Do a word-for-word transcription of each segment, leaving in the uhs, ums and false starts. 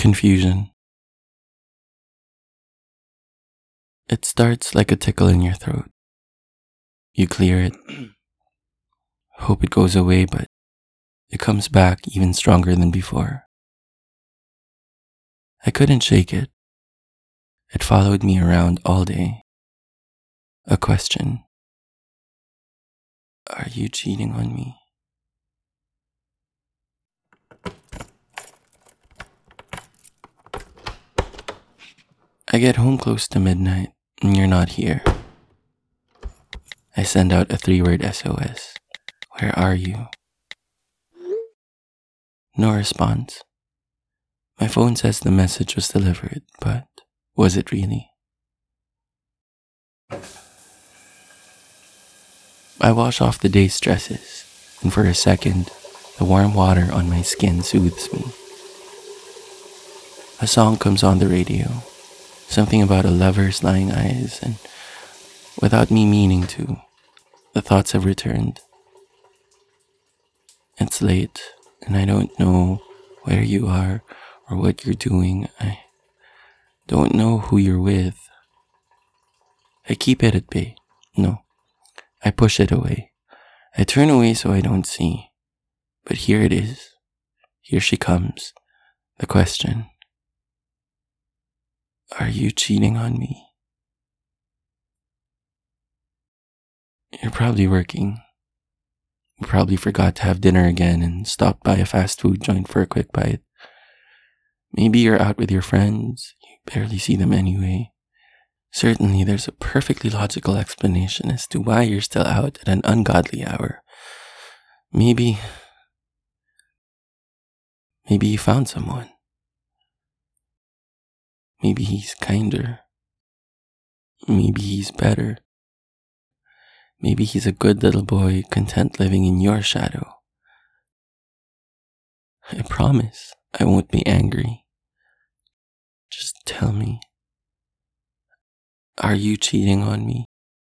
Confusion. It starts like a tickle in your throat. You clear it, hope it goes away, but it comes back even stronger than before. I couldn't shake it. It followed me around all day. A question. Are you cheating on me? I get home close to midnight and you're not here. I send out a three-word S O S. Where are you? No response. My phone says the message was delivered, but was it really? I wash off the day's stresses, and for a second, the warm water on my skin soothes me. A song comes on the radio, something about a lover's lying eyes, and without me meaning to, the thoughts have returned. It's late, and I don't know where you are or what you're doing. I don't know who you're with. I keep it at bay. No, I push it away. I turn away so I don't see. But here it is. Here she comes. The question. Are you cheating on me? You're probably working. You probably forgot to have dinner again and stopped by a fast food joint for a quick bite. Maybe you're out with your friends. You barely see them anyway. Certainly, there's a perfectly logical explanation as to why you're still out at an ungodly hour. Maybe... Maybe you found someone. Maybe he's kinder. Maybe he's better. Maybe he's a good little boy content living in your shadow. I promise I won't be angry. Just tell me. Are you cheating on me?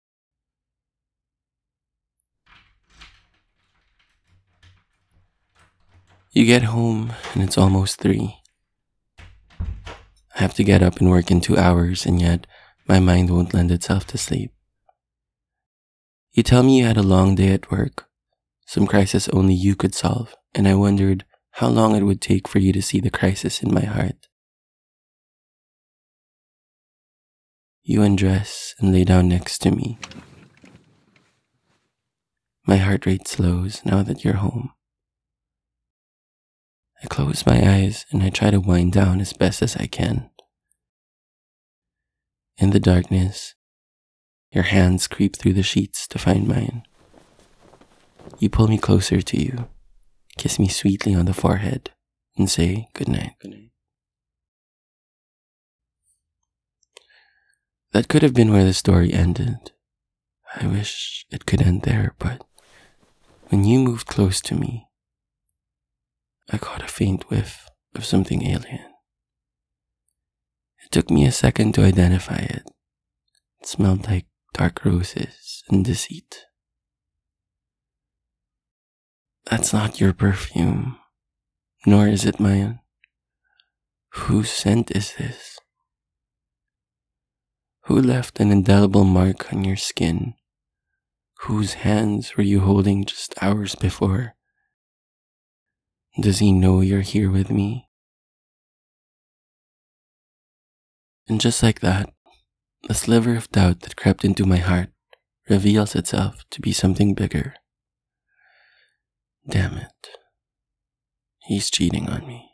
You get home and it's almost three. I have to get up and work in two hours, and yet my mind won't lend itself to sleep. You tell me you had a long day at work, some crisis only you could solve, and I wondered how long it would take for you to see the crisis in my heart. You undress and lay down next to me. My heart rate slows now that you're home. I close my eyes and I try to wind down as best as I can. In the darkness, your hands creep through the sheets to find mine. You pull me closer to you, kiss me sweetly on the forehead, and say goodnight. Good night. That could have been where the story ended. I wish it could end there, but when you moved close to me, I caught a faint whiff of something alien. It took me a second to identify it. It smelled like dark roses and deceit. That's not your perfume, nor is it mine. Whose scent is this? Who left an indelible mark on your skin? Whose hands were you holding just hours before? Does he know you're here with me? And just like that, the sliver of doubt that crept into my heart reveals itself to be something bigger. Damn it. He's cheating on me.